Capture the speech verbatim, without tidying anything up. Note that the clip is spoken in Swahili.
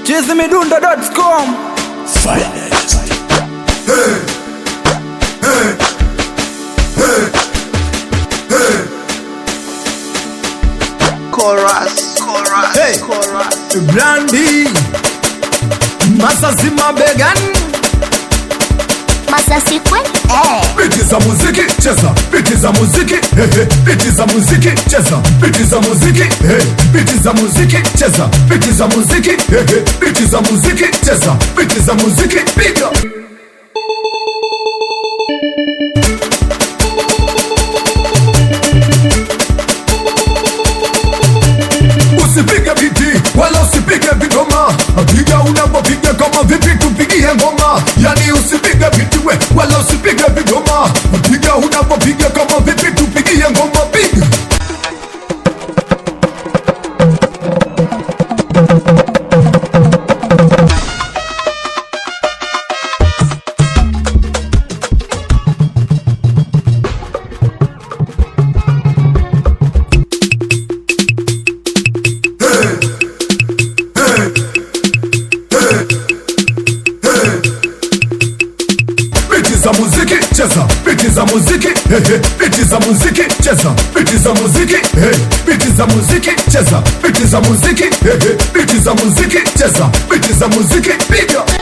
chizimidundo dot com. Finest. Hey, hey, hey, hey. Chorus, chorus, Hey. chorus. Brandy Masasi mabegani Masasi kweli? Eh. Biti za muziki cheza, biti za muziki hey, hey. Biti za muziki cheza, biti za muziki hey. Biti za muziki cheza, biti za muziki hey, hey. Biti za muziki cheza, biti za muziki piga. Usipige biti, wala usipige vigoma. Piga unapopiga kama vipi tupigie ngoma. Yani usipige biti we, wala usipige vigoma. Piga unapopiga kama vipi tupigie ngoma. Piga. Za muziki cheza, biti za muziki hey, hey. Biti za muziki cheza, biti za muziki hey. Biti za muziki cheza, biti za muziki hey, hey. Biti za muziki cheza, biti za muziki piga.